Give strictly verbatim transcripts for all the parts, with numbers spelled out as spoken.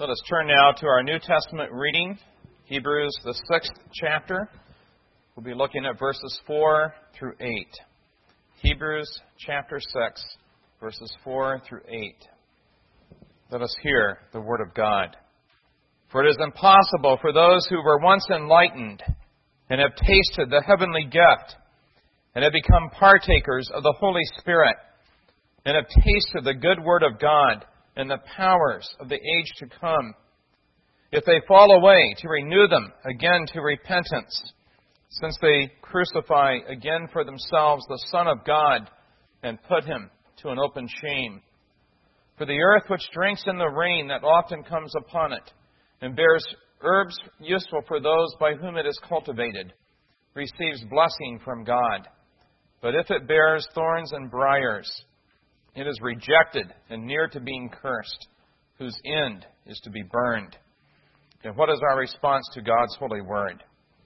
Let us turn now to our New Testament reading, Hebrews, the sixth chapter. We'll be looking at verses four through eight. Hebrews chapter six, verses four through eight. Let us hear the Word of God. For it is impossible for those who were once enlightened and have tasted the heavenly gift and have become partakers of the Holy Spirit and have tasted the good Word of God and the powers of the age to come, if they fall away, to renew them again to repentance, since they crucify again for themselves the Son of God and put him to an open shame. For the earth which drinks in the rain that often comes upon it, and bears herbs useful for those by whom it is cultivated, receives blessing from God. But if it bears thorns and briars, it is rejected and near to being cursed, whose end is to be burned. And what is our response to God's holy word?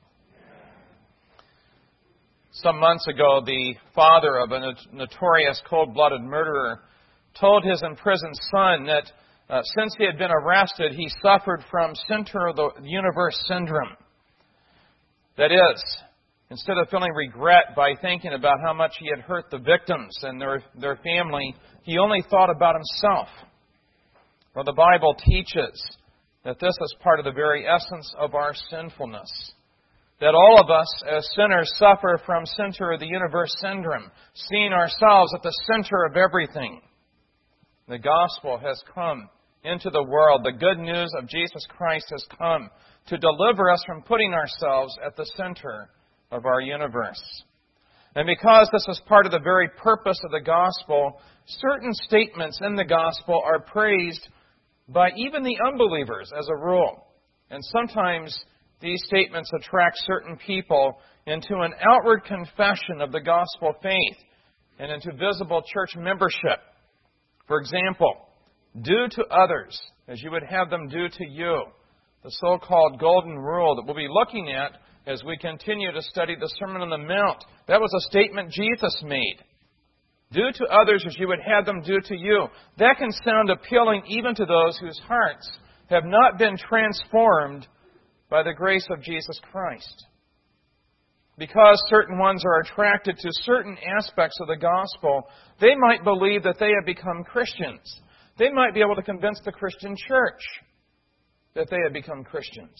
Some months ago, the father of a notorious cold-blooded murderer told his imprisoned son that uh, since he had been arrested, he suffered from center of the universe syndrome. That is, instead of feeling regret by thinking about how much he had hurt the victims and their, their family, he only thought about himself. Well, the Bible teaches that this is part of the very essence of our sinfulness. That all of us as sinners suffer from center of the universe syndrome, seeing ourselves at the center of everything. The gospel has come into the world. The good news of Jesus Christ has come to deliver us from putting ourselves at the center of our universe. And because this is part of the very purpose of the gospel, certain statements in the gospel are praised by even the unbelievers as a rule. And sometimes these statements attract certain people into an outward confession of the gospel faith and into visible church membership. For example, do to others as you would have them do to you. The so-called golden rule that we'll be looking at as we continue to study the Sermon on the Mount. That was a statement Jesus made. Do to others as you would have them do to you. That can sound appealing even to those whose hearts have not been transformed by the grace of Jesus Christ. Because certain ones are attracted to certain aspects of the gospel, they might believe that they have become Christians. They might be able to convince the Christian church that they have become Christians.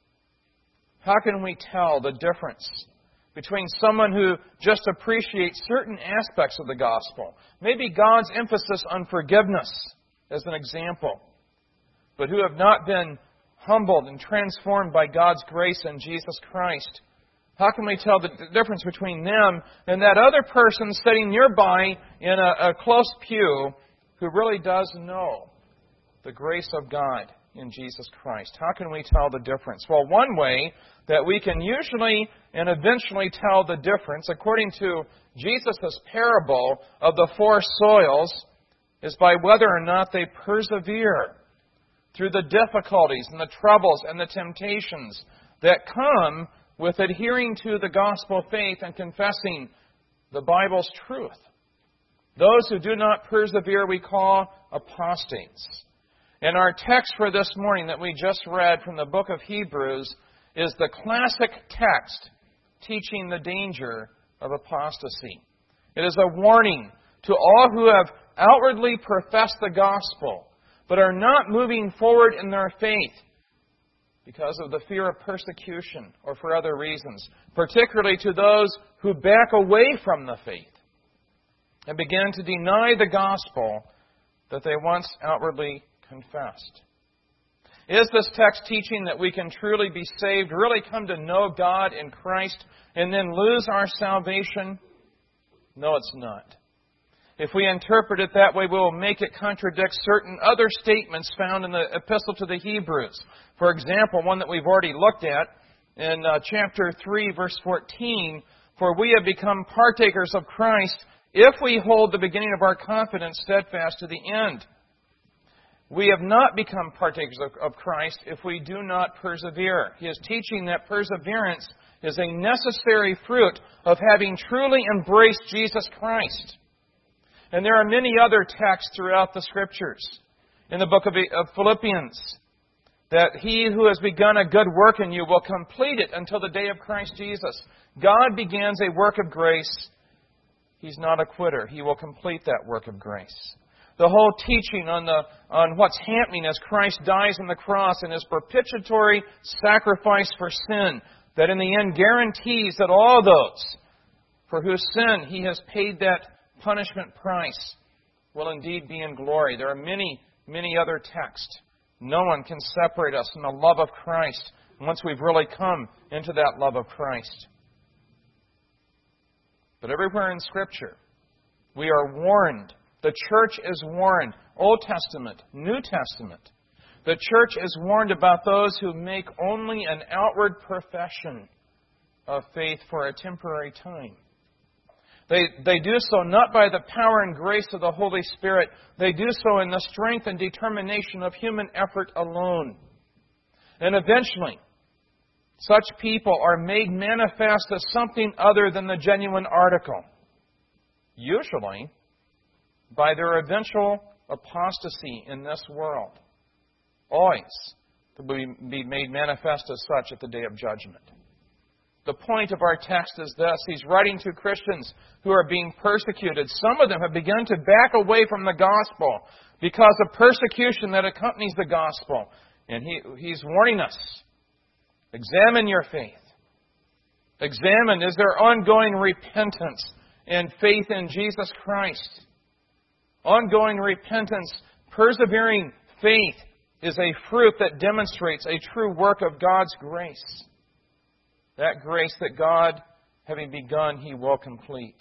How can we tell the difference between someone who just appreciates certain aspects of the gospel, maybe God's emphasis on forgiveness as an example, but who have not been humbled and transformed by God's grace in Jesus Christ? How can we tell the difference between them and that other person sitting nearby in a, a close pew who really does know the grace of God in Jesus Christ? How can we tell the difference? Well, one way that we can usually and eventually tell the difference, according to Jesus' parable of the four soils, is by whether or not they persevere through the difficulties and the troubles and the temptations that come with adhering to the gospel faith and confessing the Bible's truth. Those who do not persevere we call apostates. And our text for this morning that we just read from the book of Hebrews is the classic text teaching the danger of apostasy. It is a warning to all who have outwardly professed the gospel, but are not moving forward in their faith because of the fear of persecution or for other reasons, particularly to those who back away from the faith and begin to deny the gospel that they once outwardly confessed. Is this text teaching that we can truly be saved, really come to know God in Christ, and then lose our salvation? No, it's not. If we interpret it that way, we will make it contradict certain other statements found in the Epistle to the Hebrews. For example, one that we've already looked at in uh, chapter three, verse fourteen, "For we have become partakers of Christ if we hold the beginning of our confidence steadfast to the end. We have not become partakers of, of Christ if we do not persevere." He is teaching that perseverance is a necessary fruit of having truly embraced Jesus Christ. And there are many other texts throughout the Scriptures. In the book of Philippians, that He who has begun a good work in you will complete it until the day of Christ Jesus. God begins a work of grace. He's not a quitter. He will complete that work of grace. The whole teaching on the on what's happening as Christ dies on the cross and His propitiatory sacrifice for sin, that in the end guarantees that all those for whose sin He has paid that punishment price will indeed be in glory. There are many, many other texts. No one can separate us from the love of Christ once we've really come into that love of Christ. But everywhere in Scripture, we are warned. The church is warned. Old Testament, New Testament. The church is warned about those who make only an outward profession of faith for a temporary time. They, they do so not by the power and grace of the Holy Spirit. They do so in the strength and determination of human effort alone. And eventually, such people are made manifest as something other than the genuine article. Usually, by their eventual apostasy in this world. Always to be made manifest as such at the day of judgment. The point of our text is this. He's writing to Christians who are being persecuted. Some of them have begun to back away from the gospel because of persecution that accompanies the gospel. And he, he's warning us. Examine your faith. Examine, is there ongoing repentance and faith in Jesus Christ? Ongoing repentance, persevering faith is a fruit that demonstrates a true work of God's grace. That grace that God, having begun, He will complete.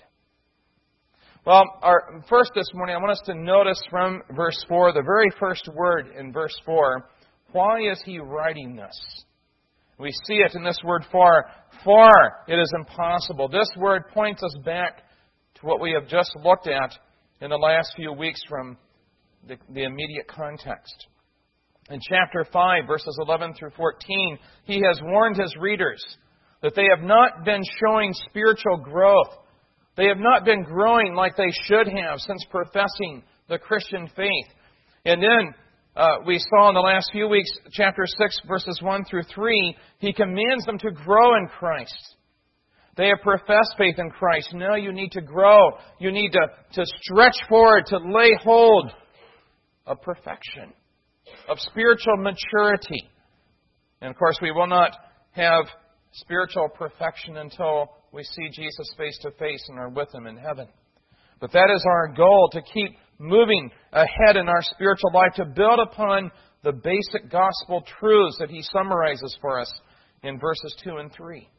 Well, our, first this morning, I want us to notice from verse four, the very first word in verse four, why is He writing this? We see it in this word far. Far, it is impossible. This word points us back to what we have just looked at in the last few weeks from the, the immediate context. In chapter five, verses eleven through fourteen, He has warned His readers that they have not been showing spiritual growth. They have not been growing like they should have since professing the Christian faith. And then uh, we saw in the last few weeks, chapter six, verses one through three, He commands them to grow in Christ. They have professed faith in Christ. Now you need to grow. You need to, to stretch forward, to lay hold of perfection, of spiritual maturity. And of course, we will not have spiritual perfection until we see Jesus face to face and are with Him in heaven. But that is our goal, to keep moving ahead in our spiritual life, to build upon the basic gospel truths that He summarizes for us in verses two and three.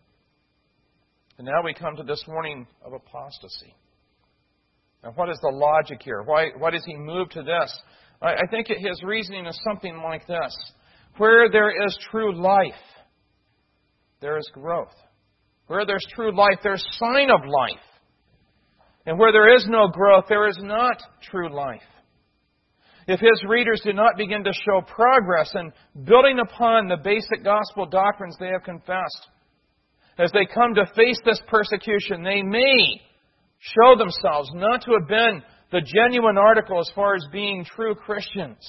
And now we come to this warning of apostasy. Now, what is the logic here? Why, why does He move to this? I, I think His reasoning is something like this. Where there is true life, there is growth. Where there's true life, there's sign of life. And where there is no growth, there is not true life. If His readers do not begin to show progress in building upon the basic gospel doctrines they have confessed, as they come to face this persecution, they may show themselves not to have been the genuine article as far as being true Christians.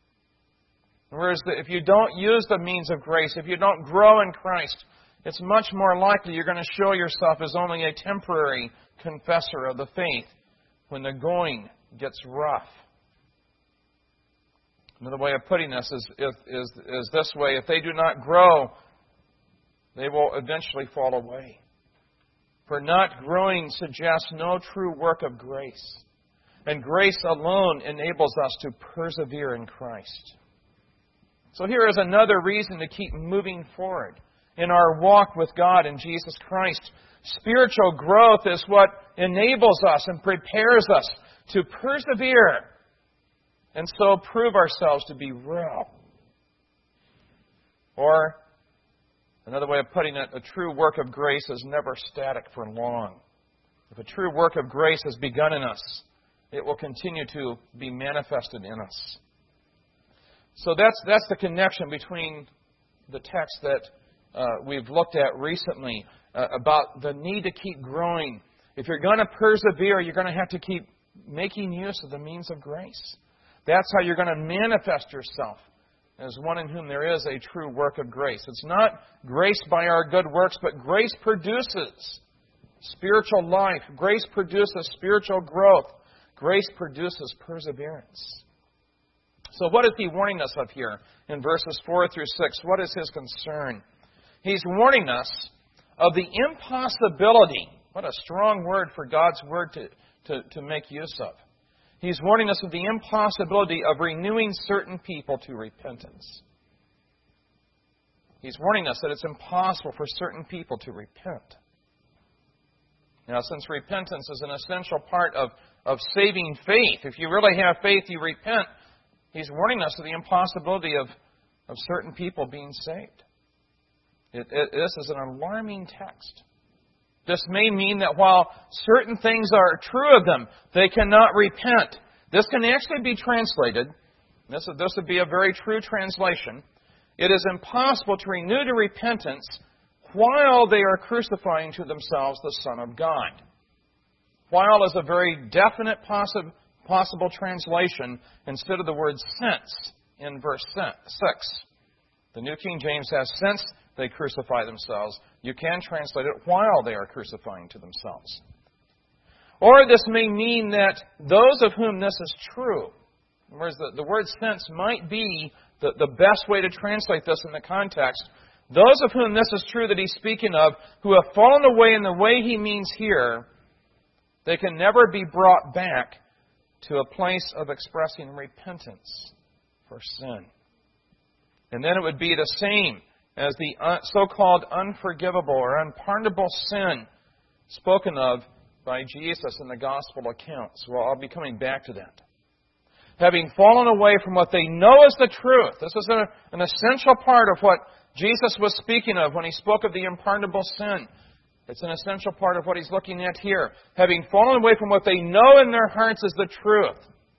Whereas if you don't use the means of grace, if you don't grow in Christ, it's much more likely you're going to show yourself as only a temporary confessor of the faith when the going gets rough. Another way of putting this is, is, is, is this way. If they do not grow, they will eventually fall away. For not growing suggests no true work of grace. And grace alone enables us to persevere in Christ. So here is another reason to keep moving forward in our walk with God in Jesus Christ. Spiritual growth is what enables us and prepares us to persevere and so prove ourselves to be real. Or, another way of putting it, a true work of grace is never static for long. If a true work of grace has begun in us, it will continue to be manifested in us. So that's that's the connection between the text that uh, we've looked at recently uh, about the need to keep growing. If you're going to persevere, you're going to have to keep making use of the means of grace. That's how you're going to manifest yourself as one in whom there is a true work of grace. It's not grace by our good works, but grace produces spiritual life. Grace produces spiritual growth. Grace produces perseverance. So what is he warning us of here in verses four through six? What is his concern? He's warning us of the impossibility. What a strong word for God's word to, to, to make use of. He's warning us of the impossibility of renewing certain people to repentance. He's warning us that it's impossible for certain people to repent. Now, since repentance is an essential part of, of saving faith, if you really have faith, you repent, he's warning us of the impossibility of, of certain people being saved. It, it, this is an alarming text. This may mean that while certain things are true of them, they cannot repent. This can actually be translated, this, this would be a very true translation, it is impossible to renew to repentance while they are crucifying to themselves the Son of God. While is a very definite possi- possible translation instead of the word since in verse six. The New King James has since they crucify themselves. You can translate it while they are crucifying to themselves. Or this may mean that those of whom this is true, in other words, the, the word since might be the, the best way to translate this in the context. Those of whom this is true that he's speaking of, who have fallen away in the way he means here, they can never be brought back to a place of expressing repentance for sin. And then it would be the same as the so-called unforgivable or unpardonable sin spoken of by Jesus in the gospel accounts. Well, I'll be coming back to that. Having fallen away from what they know is the truth. This is a, an essential part of what Jesus was speaking of when he spoke of the unpardonable sin. It's an essential part of what he's looking at here. Having fallen away from what they know in their hearts is the truth.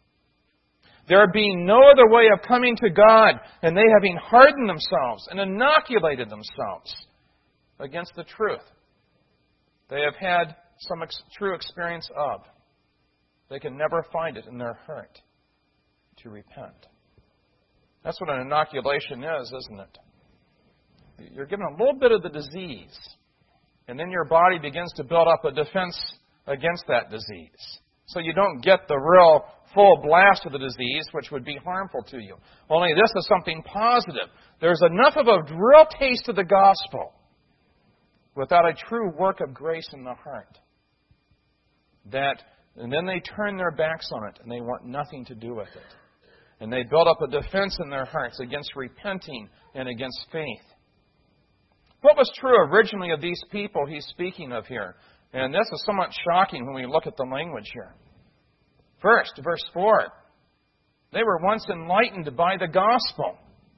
There being no other way of coming to God, and they having hardened themselves and inoculated themselves against the truth they have had some ex- true experience of. They can never find it in their heart to repent. That's what an inoculation is, isn't it? You're given a little bit of the disease, and then your body begins to build up a defense against that disease. So you don't get the real full blast of the disease, which would be harmful to you. Only this is something positive. There's enough of a real taste of the gospel without a true work of grace in the heart that, and then they turn their backs on it and they want nothing to do with it. And they build up a defense in their hearts against repenting and against faith. What was true originally of these people he's speaking of here? And this is somewhat shocking when we look at the language here. First, verse four. They were once enlightened by the gospel.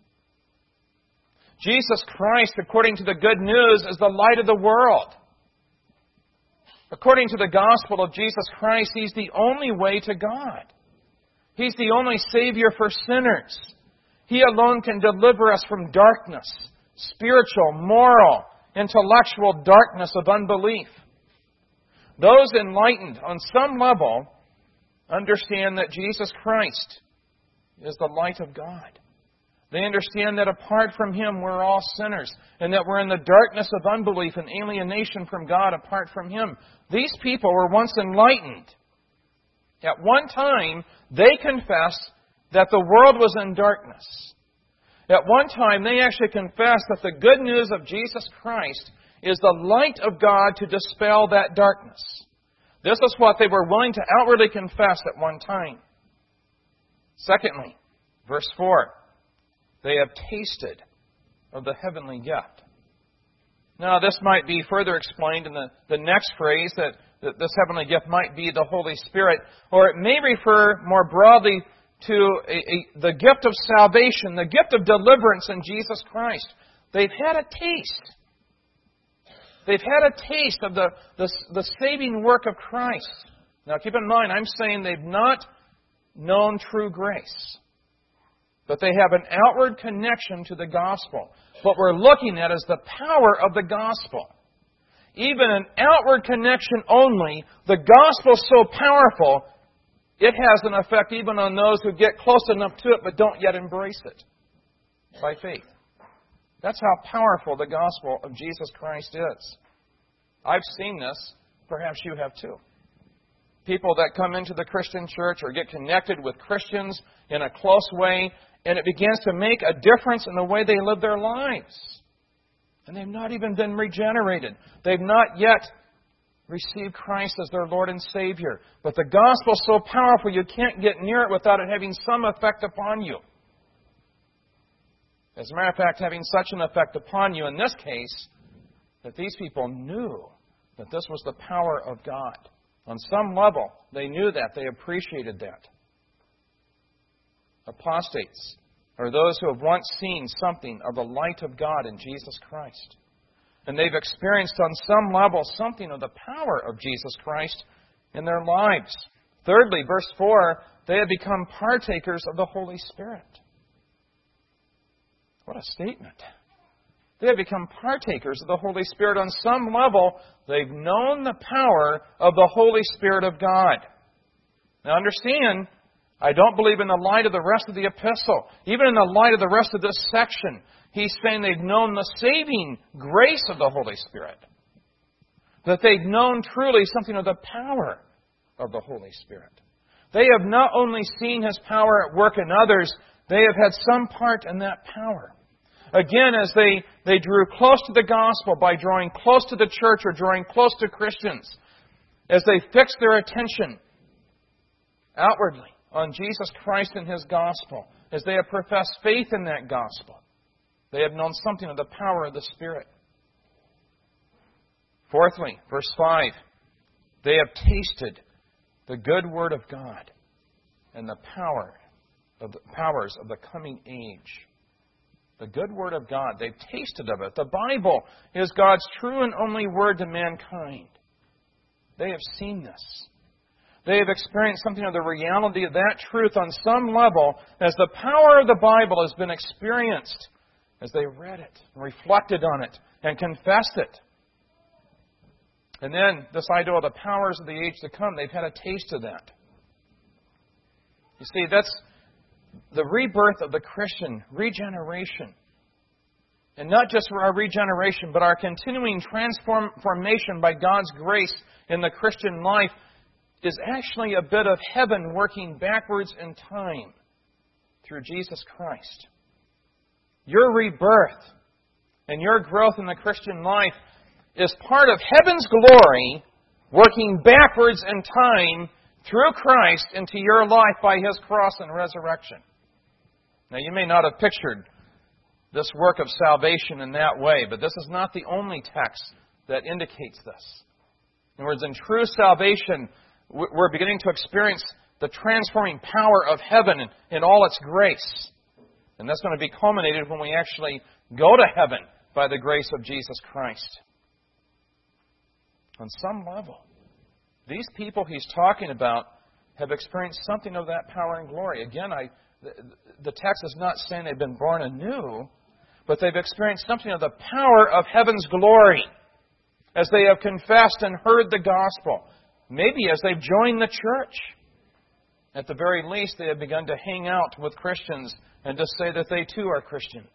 Jesus Christ, according to the good news, is the light of the world. According to the gospel of Jesus Christ, He's the only way to God. He's the only Savior for sinners. He alone can deliver us from darkness, spiritual, moral, intellectual darkness of unbelief. Those enlightened on some level understand that Jesus Christ is the light of God. They understand that apart from Him, we're all sinners, and that we're in the darkness of unbelief and alienation from God apart from Him. These people were once enlightened. At one time, they confessed that the world was in darkness. At one time, they actually confessed that the good news of Jesus Christ is the light of God to dispel that darkness. This is what they were willing to outwardly confess at one time. Secondly, verse four, they have tasted of the heavenly gift. Now, this might be further explained in the, the next phrase, that, that this heavenly gift might be the Holy Spirit, or it may refer more broadly to a, a, the gift of salvation, the gift of deliverance in Jesus Christ. They've had a taste. They've had a taste of the, the, the saving work of Christ. Now, keep in mind, I'm saying they've not known true grace, but they have an outward connection to the gospel. What we're looking at is the power of the gospel. Even an outward connection only, the gospel is so powerful, it has an effect even on those who get close enough to it but don't yet embrace it. by faith. That's how powerful the gospel of Jesus Christ is. I've seen this. Perhaps you have too. People that come into the Christian church or get connected with Christians in a close way, and it begins to make a difference in the way they live their lives. And they've not even been regenerated. They've not yet received Christ as their Lord and Savior. But the gospel is so powerful you can't get near it without it having some effect upon you. As a matter of fact, having such an effect upon you in this case, that these people knew that this was the power of God. On some level, they knew that. They appreciated that. Apostates are those who have once seen something of the light of God in Jesus Christ. And they've experienced on some level something of the power of Jesus Christ in their lives. Thirdly, verse four, they have become partakers of the Holy Spirit. What a statement. They have become partakers of the Holy Spirit. On some level, they've known the power of the Holy Spirit of God. Now understand, I don't believe in the light of the rest of the epistle. Even in the light of the rest of this section, he's saying they've known the saving grace of the Holy Spirit. That they've known truly something of the power of the Holy Spirit. They have not only seen His power at work in others, they have had some part in that power. Again, as they, they drew close to the gospel by drawing close to the church or drawing close to Christians, as they fixed their attention outwardly on Jesus Christ and His gospel, as they have professed faith in that gospel, they have known something of the power of the Spirit. Fourthly, verse five, they have tasted the good word of God and the power of the powers of the coming age. The good word of God. They've tasted of it. The Bible is God's true and only word to mankind. They have seen this. They have experienced something of the reality of that truth on some level as the power of the Bible has been experienced as they read it and reflected on it and confessed it. And then this idea of the powers of the age to come, they've had a taste of that. You see, that's the rebirth of the Christian, regeneration. And not just for our regeneration, but our continuing transformation by God's grace in the Christian life is actually a bit of heaven working backwards in time through Jesus Christ. Your rebirth and your growth in the Christian life is part of heaven's glory working backwards in time through Christ into your life by His cross and resurrection. Now, you may not have pictured this work of salvation in that way, but this is not the only text that indicates this. In other words, in true salvation, we're beginning to experience the transforming power of heaven in all its grace. And that's going to be culminated when we actually go to heaven by the grace of Jesus Christ. On some level, these people he's talking about have experienced something of that power and glory. Again, I, the, the text is not saying they've been born anew, but they've experienced something of the power of heaven's glory as they have confessed and heard the gospel. Maybe as they've joined the church. At the very least, they have begun to hang out with Christians and to say that they too are Christians.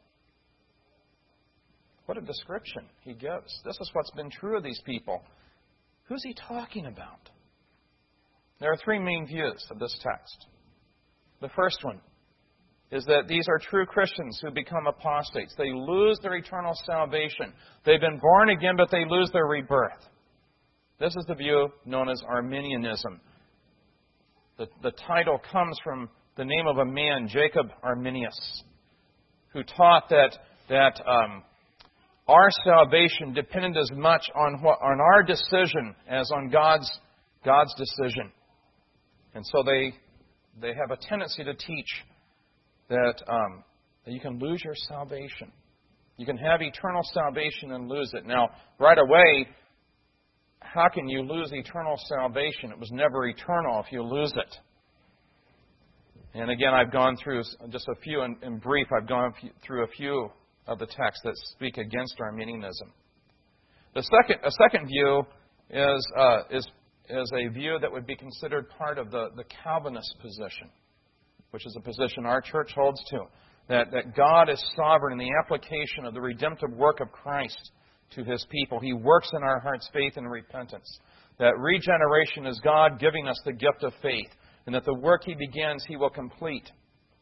What a description he gives. This is what's been true of these people. Who's he talking about? There are three main views of this text. The first one is that these are true Christians who become apostates. They lose their eternal salvation. They've been born again, but they lose their rebirth. This is the view known as Arminianism. The, the title comes from the name of a man, Jacob Arminius, who taught that, that um, our salvation depended as much on what, on our decision as on God's, God's decision. And so they, they have a tendency to teach that, um, that you can lose your salvation. You can have eternal salvation and lose it. Now, right away, how can you lose eternal salvation? It was never eternal if you lose it. And again, I've gone through just a few, in, in brief, I've gone through a few of the texts that speak against Arminianism. The second, a second view is, uh, is, is a view that would be considered part of the, the Calvinist position, which is a position our church holds to. that, that God is sovereign in the application of the redemptive work of Christ to His people. He works in our hearts faith and repentance. That regeneration is God giving us the gift of faith, and that the work He begins, He will complete.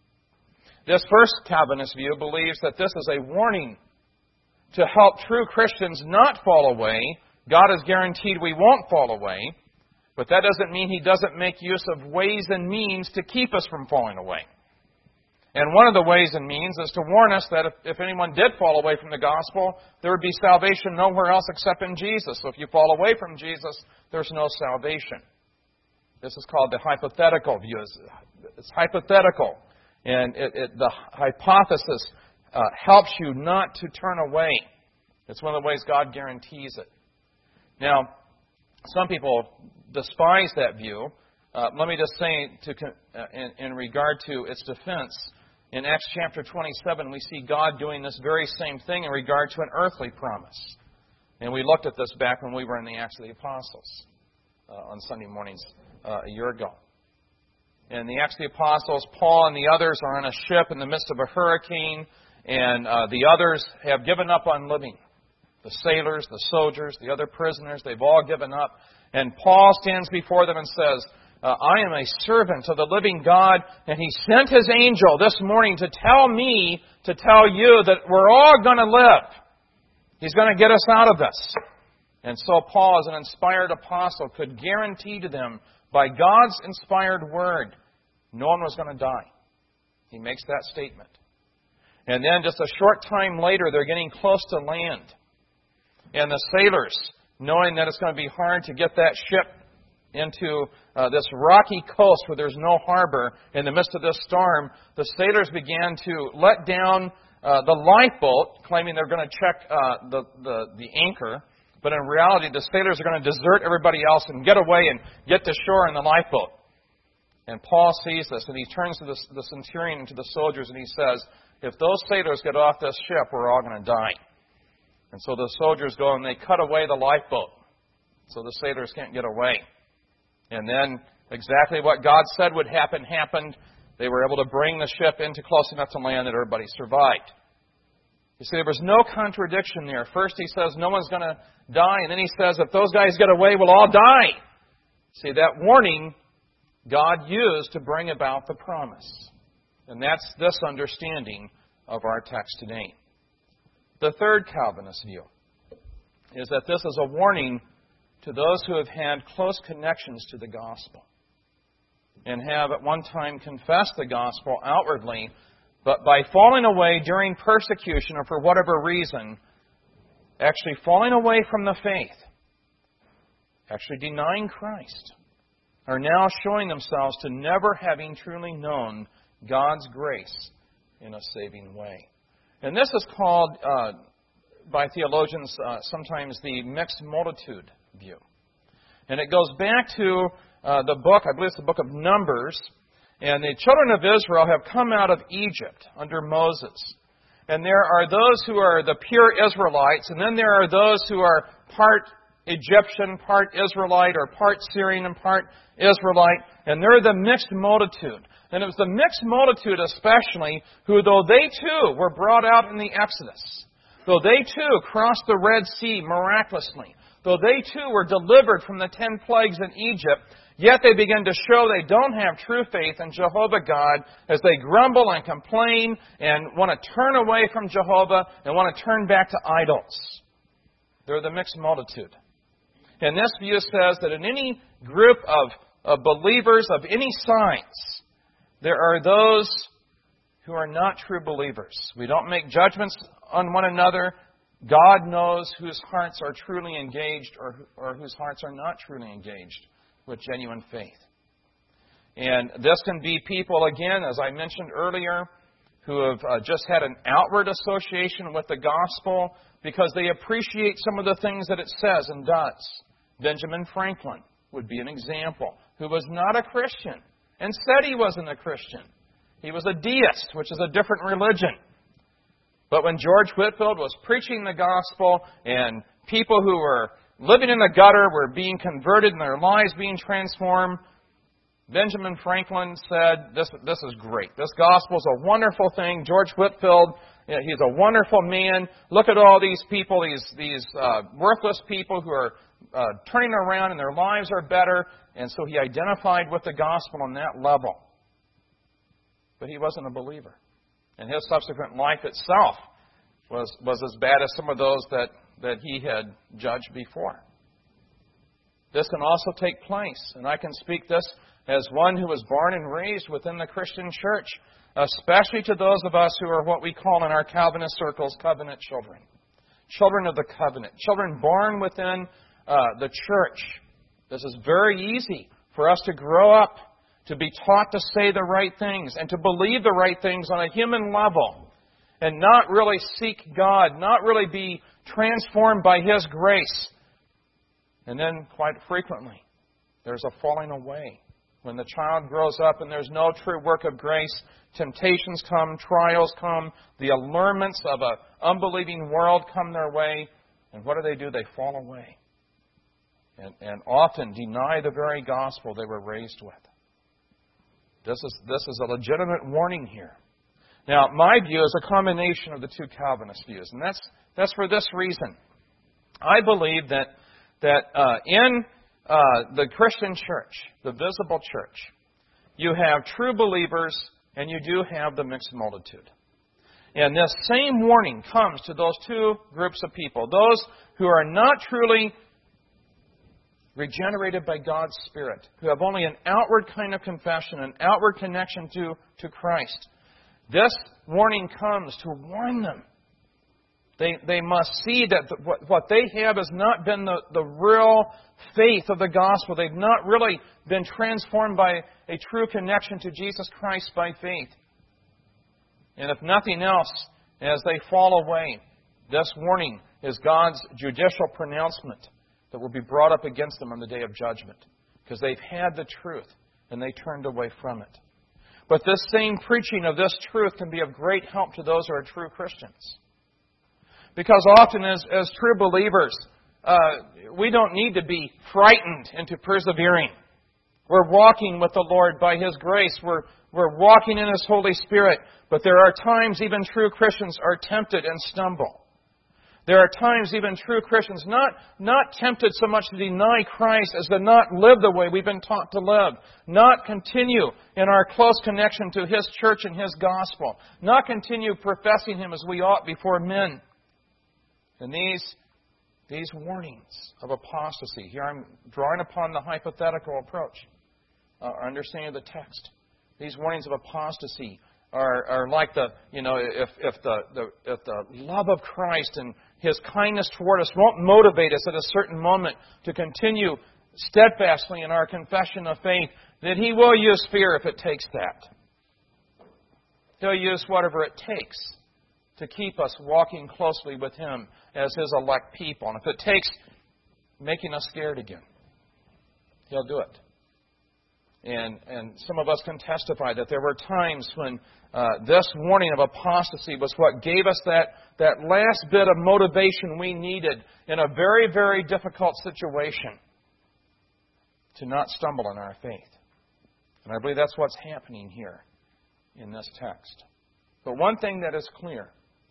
This first Calvinist view believes that this is a warning to help true Christians not fall away. God has guaranteed we won't fall away, but that doesn't mean He doesn't make use of ways and means to keep us from falling away. And one of the ways and means is to warn us that if, if anyone did fall away from the gospel, there would be salvation nowhere else except in Jesus. So if you fall away from Jesus, there's no salvation. This is called the hypothetical view. It's, it's hypothetical. And it, it, the hypothesis uh, helps you not to turn away. It's one of the ways God guarantees it. Now, some people despise that view. Uh, let me just say, to, uh, in, in regard to its defense, in Acts chapter twenty-seven, we see God doing this very same thing in regard to an earthly promise. And we looked at this back when we were in the Acts of the Apostles uh, on Sunday mornings uh, a year ago. In the Acts of the Apostles, Paul and the others are on a ship in the midst of a hurricane, and uh, the others have given up on living. The sailors, the soldiers, the other prisoners, they've all given up. And Paul stands before them and says, Uh, I am a servant of the living God, and He sent His angel this morning to tell me, to tell you that we're all going to live. He's going to get us out of this. And so Paul, as an inspired apostle, could guarantee to them, by God's inspired word, no one was going to die. He makes that statement. And then just a short time later, they're getting close to land. And the sailors, knowing that it's going to be hard to get that ship into uh, this rocky coast where there's no harbor in the midst of this storm, the sailors began to let down uh, the lifeboat, claiming they're going to check uh, the, the, the anchor. But in reality, the sailors are going to desert everybody else and get away and get to shore in the lifeboat. And Paul sees this, and he turns to the, the centurion and to the soldiers, and he says, if those sailors get off this ship, we're all going to die. And so the soldiers go and they cut away the lifeboat so the sailors can't get away. And then exactly what God said would happen happened. They were able to bring the ship into close enough to land that everybody survived. You see, there was no contradiction there. First he says no one's going to die, and then he says if those guys get away, we'll all die. See, that warning God used to bring about the promise. And that's this understanding of our text today. The third Calvinist view is that this is a warning to those who have had close connections to the gospel and have at one time confessed the gospel outwardly, but by falling away during persecution or for whatever reason, actually falling away from the faith, actually denying Christ, are now showing themselves to never having truly known God's grace in a saving way. And this is called, uh, by theologians, uh, sometimes the mixed multitude view. And it goes back to uh, the book, I believe it's the book of Numbers, and the children of Israel have come out of Egypt under Moses. And there are those who are the pure Israelites, and then there are those who are part Egyptian, part Israelite, or part Syrian and part Israelite, and they're the mixed multitude. And it was the mixed multitude especially who, though they too were brought out in the Exodus, though they too crossed the Red Sea miraculously, though they too were delivered from the ten plagues in Egypt, yet they begin to show they don't have true faith in Jehovah God as they grumble and complain and want to turn away from Jehovah and want to turn back to idols. They're the mixed multitude. And this view says that in any group of, of believers of any signs, there are those who are not true believers. We don't make judgments on one another. God knows whose hearts are truly engaged or, or whose hearts are not truly engaged with genuine faith. And this can be people, again, as I mentioned earlier, who have uh, just had an outward association with the gospel because they appreciate some of the things that it says and does. Benjamin Franklin would be an example, who was not a Christian and said he wasn't a Christian. He was a deist, which is a different religion. But when George Whitefield was preaching the gospel and people who were living in the gutter were being converted and their lives being transformed, Benjamin Franklin said, this, this is great. This gospel is a wonderful thing. George Whitefield, you know, he's a wonderful man. Look at all these people, these, these uh, worthless people who are uh, turning around and their lives are better. And so he identified with the gospel on that level. But he wasn't a believer. And his subsequent life itself was, was as bad as some of those that, that he had judged before. This can also take place, and I can speak this as one who was born and raised within the Christian church, especially to those of us who are what we call in our Calvinist circles covenant children. Children of the covenant. Children born within uh, the church. This is very easy for us to grow up, to be taught to say the right things, and to believe the right things on a human level, and not really seek God, not really be transformed by His grace. And then, quite frequently, there's a falling away. When the child grows up and there's no true work of grace, temptations come, trials come, the allurements of an unbelieving world come their way, and what do they do? They fall away. And, and often deny the very gospel they were raised with. This is, this is a legitimate warning here. Now, my view is a combination of the two Calvinist views, and that's, that's for this reason. I believe that, that uh, in uh, the Christian church, the visible church, you have true believers and you do have the mixed multitude. And this same warning comes to those two groups of people, those who are not truly regenerated by God's Spirit, who have only an outward kind of confession, an outward connection to, to Christ. This warning comes to warn them. They, they must see that the, what, what they have has not been the, the real faith of the gospel. They've not really been transformed by a true connection to Jesus Christ by faith. And if nothing else, as they fall away, this warning is God's judicial pronouncement that will be brought up against them on the day of judgment, because they've had the truth and they turned away from it. But this same preaching of this truth can be of great help to those who are true Christians. Because often as, as true believers, uh, we don't need to be frightened into persevering. We're walking with the Lord by His grace. We're, we're walking in His Holy Spirit. But there are times even true Christians are tempted and stumble. There are times even true Christians not, not tempted so much to deny Christ as to not live the way we've been taught to live. Not continue in our close connection to His church and His gospel. Not continue professing Him as we ought before men. And these, these warnings of apostasy, here I'm drawing upon the hypothetical approach, uh, understanding of the text. These warnings of apostasy are, are like the, you know, if, if, the, the, if the love of Christ and His kindness toward us won't motivate us at a certain moment to continue steadfastly in our confession of faith, then He will use fear if it takes that. He'll use whatever it takes to keep us walking closely with Him as His elect people. And if it takes making us scared again, He'll do it. And, and some of us can testify that there were times when uh, this warning of apostasy was what gave us that, that last bit of motivation we needed in a very, very difficult situation to not stumble in our faith. And I believe that's what's happening here in this text. But one thing that is clear,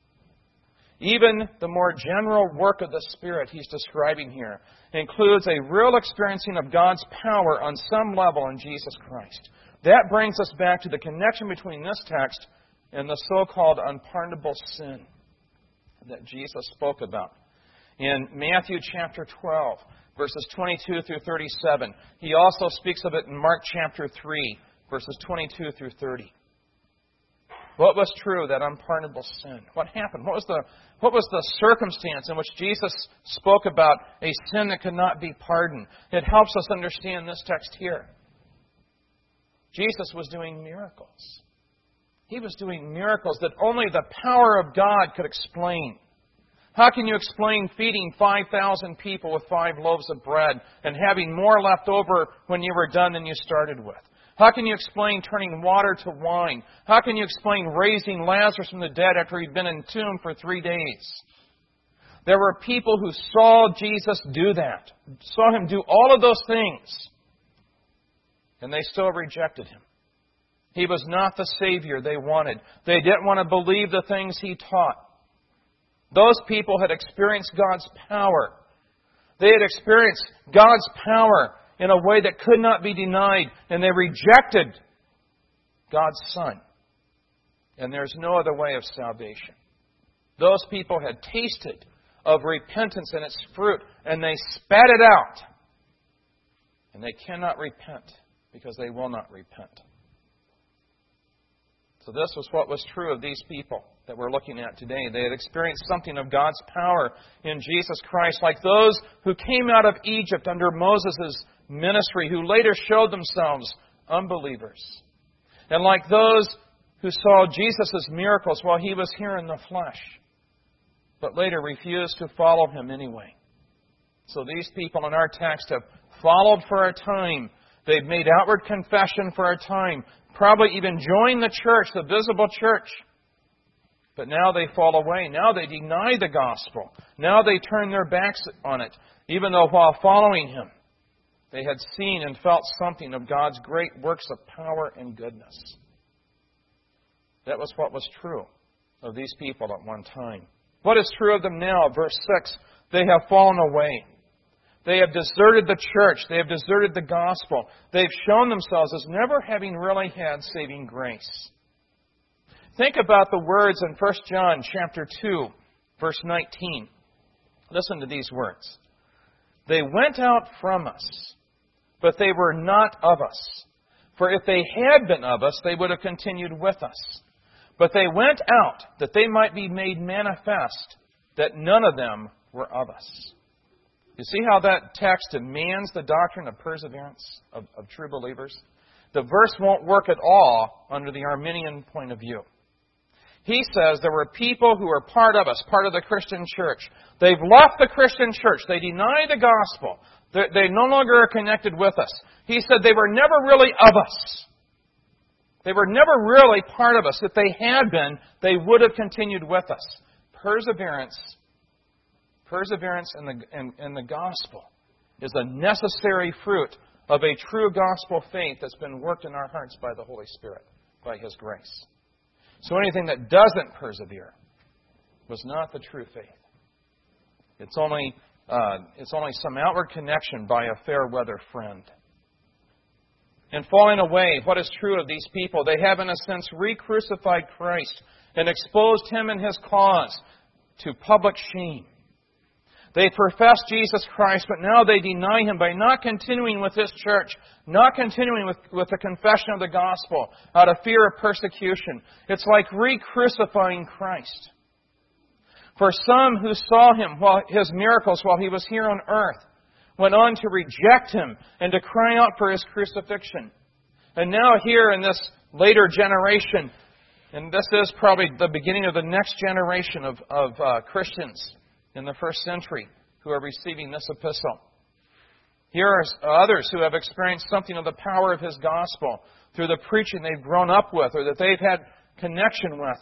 even the more general work of the Spirit he's describing here includes a real experiencing of God's power on some level in Jesus Christ. That brings us back to the connection between this text and the so-called unpardonable sin that Jesus spoke about. In Matthew chapter twelve, verses twenty-two through thirty-seven. He also speaks of it in Mark chapter three, verses twenty-two through thirty. What was true, that unpardonable sin? What happened? What was the what was the circumstance in which Jesus spoke about a sin that could not be pardoned? It helps us understand this text here. Jesus was doing miracles. He was doing miracles that only the power of God could explain. How can you explain feeding five thousand people with five loaves of bread and having more left over when you were done than you started with? How can you explain turning water to wine? How can you explain raising Lazarus from the dead after he'd been in the tomb for three days? There were people who saw Jesus do that, saw Him do all of those things. And they still rejected Him. He was not the Savior they wanted. They didn't want to believe the things He taught. Those people had experienced God's power. They had experienced God's power in a way that could not be denied, and they rejected God's Son. And there's no other way of salvation. Those people had tasted of repentance and its fruit, and they spat it out. And they cannot repent because they will not repent. So this was what was true of these people that we're looking at today. They had experienced something of God's power in Jesus Christ, like those who came out of Egypt under Moses' ministry, who later showed themselves unbelievers. And like those who saw Jesus' miracles while He was here in the flesh, but later refused to follow Him anyway. So these people in our text have followed for a time. They've made outward confession for a time. Probably even joined the church, the visible church. But now they fall away. Now they deny the gospel. Now they turn their backs on it. Even though while following Him, they had seen and felt something of God's great works of power and goodness. That was what was true of these people at one time. What is true of them now? Verse six, they have fallen away. They have deserted the church. They have deserted the gospel. They've shown themselves as never having really had saving grace. Think about the words in First John chapter two, verse nineteen. Listen to these words. They went out from us, but they were not of us. For if they had been of us, they would have continued with us. But they went out that they might be made manifest that none of them were of us. You see how that text demands the doctrine of perseverance of, of true believers? The verse won't work at all under the Arminian point of view. He says there were people who were part of us, part of the Christian church. They've left the Christian church. They deny the gospel. They're, they no longer are connected with us. He said they were never really of us. They were never really part of us. If they had been, they would have continued with us. Perseverance Perseverance in the, in, in the gospel is a necessary fruit of a true gospel faith that's been worked in our hearts by the Holy Spirit, by His grace. So anything that doesn't persevere was not the true faith. It's only, uh, it's only some outward connection by a fair weather friend. In falling away, what is true of these people? They have, in a sense, re-crucified Christ and exposed Him and His cause to public shame. They profess Jesus Christ, but now they deny Him by not continuing with this church, not continuing with, with the confession of the gospel out of fear of persecution. It's like re-crucifying Christ. For some who saw Him, while His miracles while He was here on earth, went on to reject Him and to cry out for His crucifixion. And now here in this later generation, and this is probably the beginning of the next generation of, of uh, Christians in the first century who are receiving this epistle. Here are others who have experienced something of the power of His gospel through the preaching they've grown up with or that they've had connection with.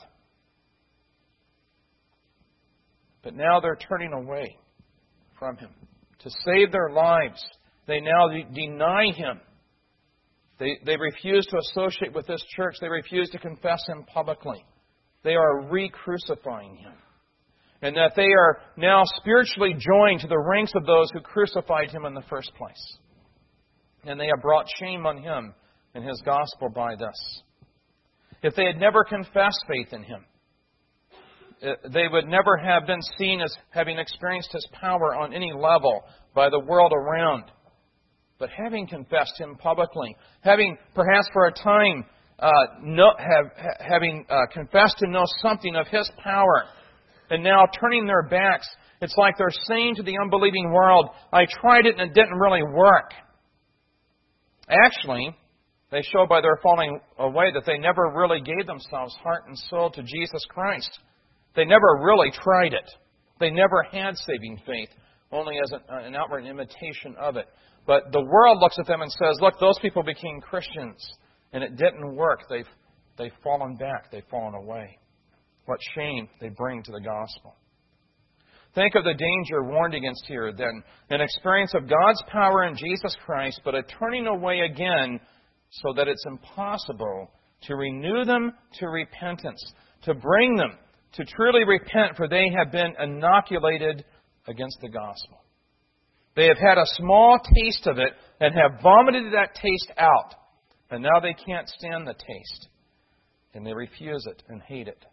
But now they're turning away from Him. To save their lives, they now de- deny Him. They, they refuse to associate with this church. They refuse to confess Him publicly. They are re-crucifying Him. And that they are now spiritually joined to the ranks of those who crucified Him in the first place. And they have brought shame on Him and His gospel by this. If they had never confessed faith in Him, they would never have been seen as having experienced His power on any level by the world around. But having confessed Him publicly, having perhaps for a time uh, no, have, having uh, confessed to know something of His power, and now turning their backs, it's like they're saying to the unbelieving world, I tried it and it didn't really work. Actually, they show by their falling away that they never really gave themselves heart and soul to Jesus Christ. They never really tried it. They never had saving faith, only as an, an outward imitation of it. But the world looks at them and says, look, those people became Christians, and it didn't work. They've, they've fallen back. They've fallen away. What shame they bring to the gospel. Think of the danger warned against here, then. An experience of God's power in Jesus Christ, but a turning away again so that it's impossible to renew them to repentance, to bring them to truly repent, for they have been inoculated against the gospel. They have had a small taste of it and have vomited that taste out. And now they can't stand the taste. And they refuse it and hate it.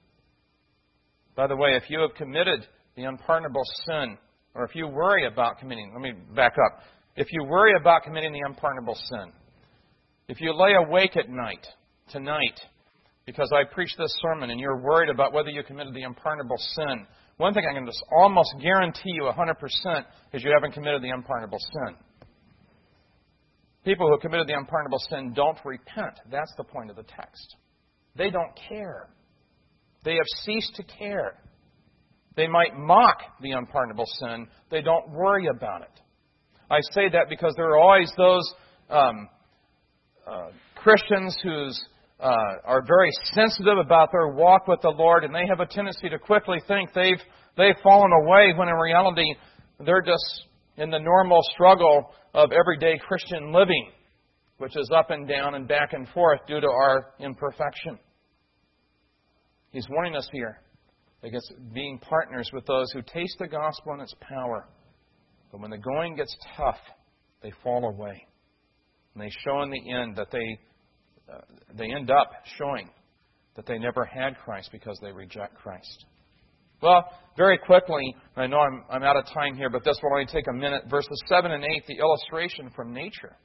By the way, if you have committed the unpardonable sin, or if you worry about committing, let me back up. If you worry about committing the unpardonable sin, if you lay awake at night, tonight, because I preached this sermon and you're worried about whether you committed the unpardonable sin, one thing I can just almost guarantee you one hundred percent is you haven't committed the unpardonable sin. People who committed the unpardonable sin don't repent. That's the point of the text. They don't care. They have ceased to care. They might mock the unpardonable sin. They don't worry about it. I say that because there are always those um, uh, Christians who's uh, are very sensitive about their walk with the Lord, and they have a tendency to quickly think they've they've fallen away, when in reality they're just in the normal struggle of everyday Christian living, which is up and down and back and forth due to our imperfection. He's warning us here against being partners with those who taste the gospel and its power. But when the going gets tough, they fall away. And they show in the end that they uh, they end up showing that they never had Christ because they reject Christ. Well, very quickly, I know I'm, I'm out of time here, but this will only take a minute. Verses seven and eight, the illustration from nature.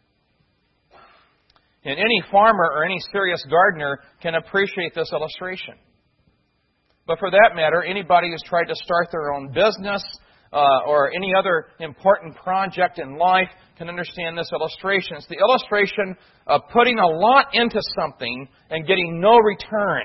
And any farmer or any serious gardener can appreciate this illustration. But for that matter, anybody who's tried to start their own business uh, or any other important project in life can understand this illustration. It's the illustration of putting a lot into something and getting no return.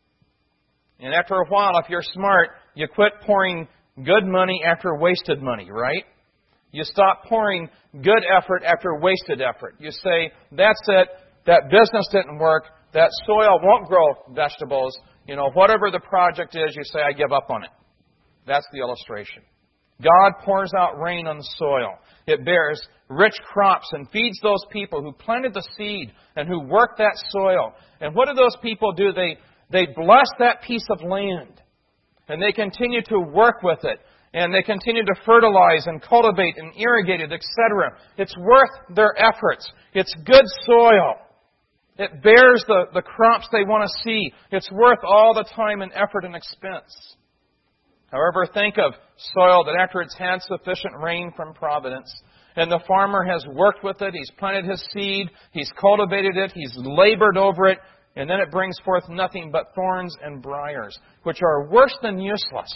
And after a while, if you're smart, you quit pouring good money after wasted money, right? You stop pouring good effort after wasted effort. You say, that's it, that business didn't work, that soil won't grow vegetables. You know, whatever the project is, you say, I give up on it. That's the illustration. God pours out rain on the soil. It bears rich crops and feeds those people who planted the seed and who worked that soil. And what do those people do? They, they bless that piece of land. And they continue to work with it. And they continue to fertilize and cultivate and irrigate it, et cetera. It's worth their efforts. It's good soil. It bears the, the crops they want to see. It's worth all the time and effort and expense. However, think of soil that after it's had sufficient rain from providence, and the farmer has worked with it, he's planted his seed, he's cultivated it, he's labored over it, and then it brings forth nothing but thorns and briars, which are worse than useless.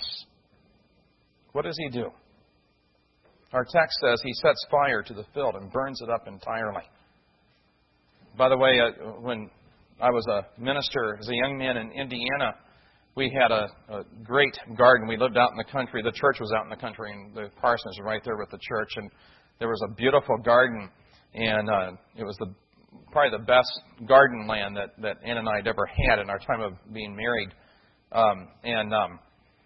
What does he do? Our text says he sets fire to the field and burns it up entirely. By the way, uh, when I was a minister as a young man in Indiana, we had a, a great garden. We lived out in the country. The church was out in the country, and the parsonage was right there with the church. And there was a beautiful garden, and uh, it was the probably the best garden land that, that Ann and I had ever had in our time of being married. Um, and um,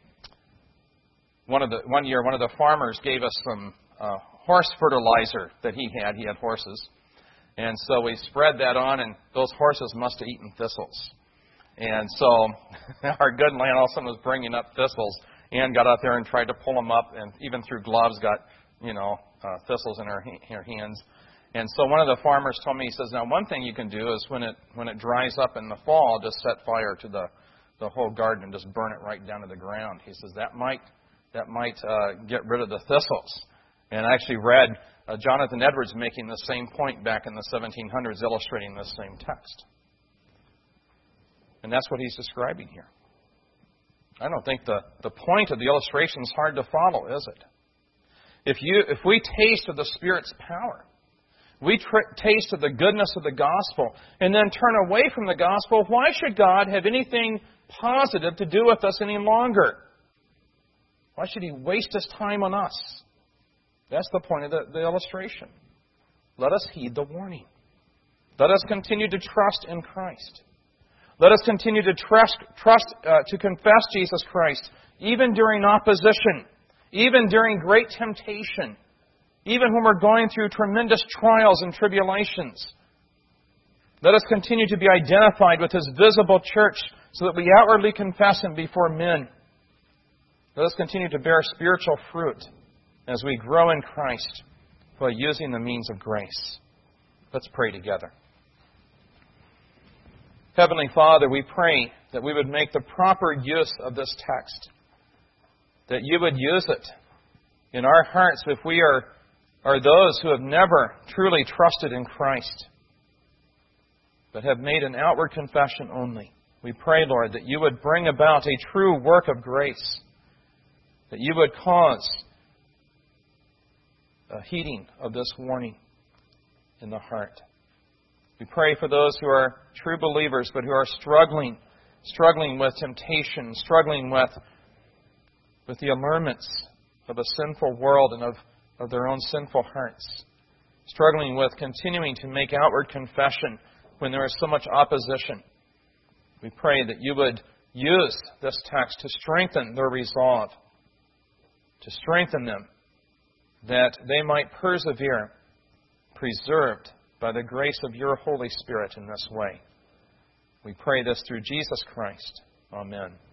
one of the one year, one of the farmers gave us some uh, horse fertilizer that he had. He had horses. And so we spread that on, and those horses must have eaten thistles. And so our good land all of a sudden was bringing up thistles. Ann got out there and tried to pull them up, and even through gloves got, you know, uh, thistles in her, her hands. And so one of the farmers told me, he says, now one thing you can do is when it when it dries up in the fall, just set fire to the, the whole garden and just burn it right down to the ground. He says that might that might uh, get rid of the thistles. And I actually read uh, Jonathan Edwards making the same point back in the seventeen hundreds, illustrating this same text. And that's what he's describing here. I don't think the, the point of the illustration is hard to follow, is it? If you if we taste of the Spirit's power, we tr- taste of the goodness of the gospel, and then turn away from the gospel, why should God have anything positive to do with us any longer? Why should He waste His time on us? That's the point of the, the illustration. Let us heed the warning. Let us continue to trust in Christ. Let us continue to trust, trust uh, to confess Jesus Christ, even during opposition, even during great temptation, even when we're going through tremendous trials and tribulations. Let us continue to be identified with His visible church so that we outwardly confess Him before men. Let us continue to bear spiritual fruit as we grow in Christ by using the means of grace. Let's pray together. Heavenly Father, we pray that we would make the proper use of this text, that You would use it in our hearts if we are, are those who have never truly trusted in Christ, but have made an outward confession only. We pray, Lord, that You would bring about a true work of grace, that You would cause a heeding of this warning in the heart. We pray for those who are true believers, but who are struggling, struggling with temptation, struggling with, with the allurements of a sinful world and of, of their own sinful hearts, struggling with continuing to make outward confession when there is so much opposition. We pray that You would use this text to strengthen their resolve, to strengthen them, that they might persevere, preserved by the grace of Your Holy Spirit in this way. We pray this through Jesus Christ. Amen.